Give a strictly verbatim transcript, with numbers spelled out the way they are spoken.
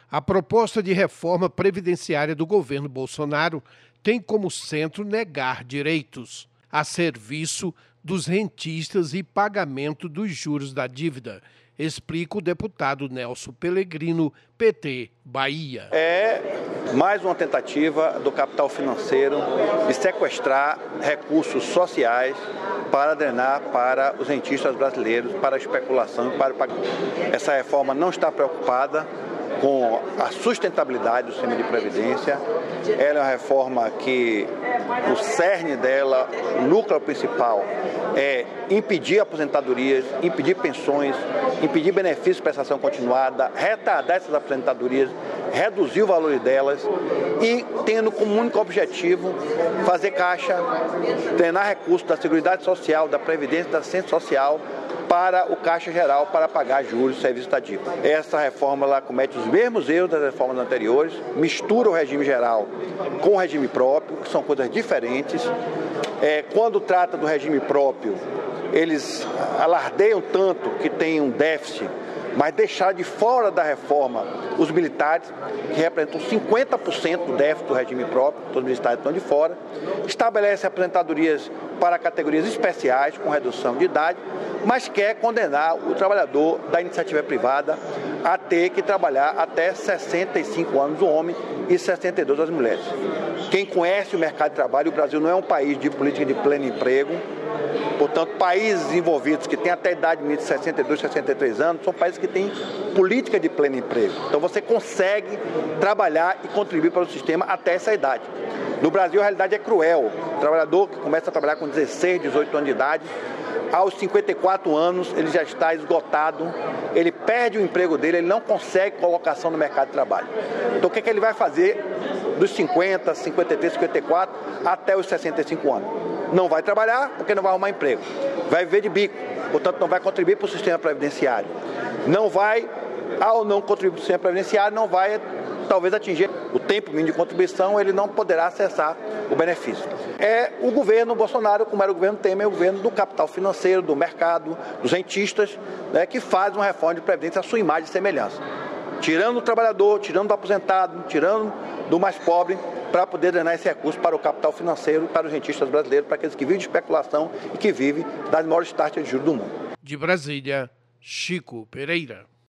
A proposta de reforma previdenciária do governo Bolsonaro tem como centro negar direitos a serviço dos rentistas e pagamento dos juros da dívida, explica o deputado Nelson Pellegrino, P T, Bahia. É mais uma tentativa do capital financeiro de sequestrar recursos sociais para drenar para os rentistas brasileiros, para a especulação e para o pagamento. Essa reforma não está preocupada com a sustentabilidade do sistema de previdência. Ela é uma reforma que o cerne dela, o núcleo principal, é impedir aposentadorias, impedir pensões, impedir benefícios de prestação continuada, retardar essas aposentadorias, reduzir o valor delas e tendo como único objetivo fazer caixa, drenar recursos da Seguridade Social, da Previdência, da Assistência Social, para o Caixa Geral para pagar juros e serviços da dívida. Essa reforma ela comete os mesmos erros das reformas anteriores, mistura o regime geral com o regime próprio, que são coisas diferentes. É, quando trata do regime próprio, eles alardeiam tanto que tem um déficit, mas deixar de fora da reforma os militares, que representam cinquenta por cento do déficit do regime próprio, todos os militares estão de fora, estabelece aposentadorias para categorias especiais, com redução de idade, mas quer condenar o trabalhador da iniciativa privada a ter que trabalhar até sessenta e cinco anos o homem e sessenta e dois as mulheres. Quem conhece o mercado de trabalho, o Brasil não é um país de política de pleno emprego, portanto, países desenvolvidos que têm até a idade mínima de sessenta e dois, sessenta e três anos, são países que têm política de pleno emprego. Então você consegue trabalhar e contribuir para o sistema até essa idade. No Brasil a realidade é cruel. O trabalhador que começa a trabalhar com dezesseis, dezoito anos de idade, aos cinquenta e quatro anos ele já está esgotado, ele perde o emprego dele, ele não consegue colocação no mercado de trabalho. Então o que é que ele vai fazer dos cinquenta, cinquenta e três, cinquenta e quatro até os sessenta e cinco anos? Não vai trabalhar porque não vai arrumar emprego. Vai viver de bico, portanto não vai contribuir para o sistema previdenciário. Não vai, ao não contribuir para o sistema previdenciário, não vai talvez atingir o tempo mínimo de contribuição, ele não poderá acessar o benefício. É o governo Bolsonaro, como era o governo Temer, é o governo do capital financeiro, do mercado, dos rentistas, né, que faz uma reforma de previdência à sua imagem e semelhança. Tirando o trabalhador, tirando do aposentado, tirando do mais pobre, para poder drenar esse recurso para o capital financeiro, para os rentistas brasileiros, para aqueles que vivem de especulação e que vivem das maiores taxas de juros do mundo. De Brasília, Chico Pereira.